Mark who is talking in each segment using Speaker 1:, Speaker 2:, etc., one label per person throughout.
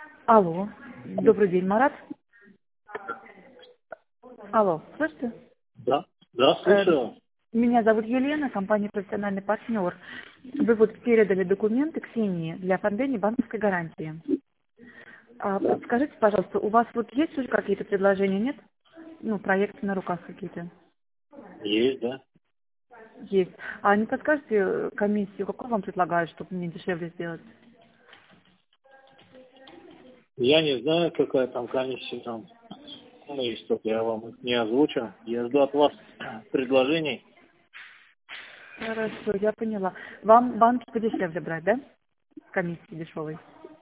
Speaker 1: Алло, добрый день, Марат. Алло, слышите?
Speaker 2: Да, да,
Speaker 1: Э,
Speaker 2: слушаю.
Speaker 1: Меня зовут Елена, компания «Профессиональный партнер». Вы вот передали документы Ксении для оформления банковской гарантии. Подскажите, пожалуйста, у вас вот есть уже какие-то предложения, нет? Ну, проекты на руках какие-то
Speaker 2: Есть, да.
Speaker 1: есть. А не подскажете комиссию, какую вам предлагают, чтобы мне дешевле сделать?
Speaker 2: Я не знаю, какая там комиссия там. Ну, есть только я вам их не озвучу. Я жду от вас предложений.
Speaker 1: Хорошо, я поняла. Вам банки подешевле брать, да? Комиссии дешевой.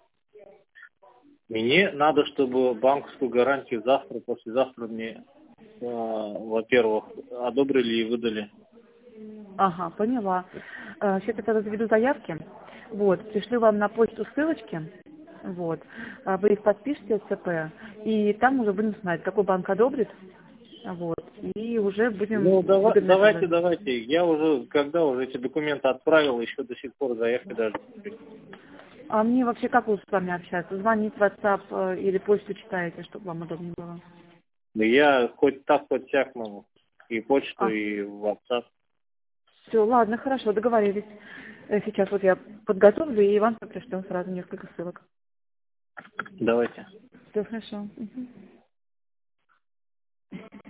Speaker 2: Мне надо, чтобы банковскую гарантию завтра, послезавтра мне, во-первых, одобрили и выдали.
Speaker 1: Ага, поняла. Сейчас я тогда заведу заявки. Вот, пришлю вам на почту ссылочки. Вот. Вы их подпишите, СЦП, и там уже будем знать, какой банк одобрит. Вот. И уже будем
Speaker 2: Ну,
Speaker 1: выгодно
Speaker 2: давайте,
Speaker 1: делать.
Speaker 2: давайте. Я уже, когда уже эти документы отправил, еще до сих пор заявки даже не пришло.
Speaker 1: А мне вообще как лучше с вами общаться? Звонить в WhatsApp или почту читаете, чтобы вам удобнее было?
Speaker 2: Да я хоть так, хоть сяк могу. И почту,
Speaker 1: А,
Speaker 2: и WhatsApp.
Speaker 1: все, ладно, хорошо, договорились. Сейчас вот я подготовлю и вам пришлю сразу несколько ссылок.
Speaker 2: Давайте.
Speaker 1: Все хорошо. Мгм.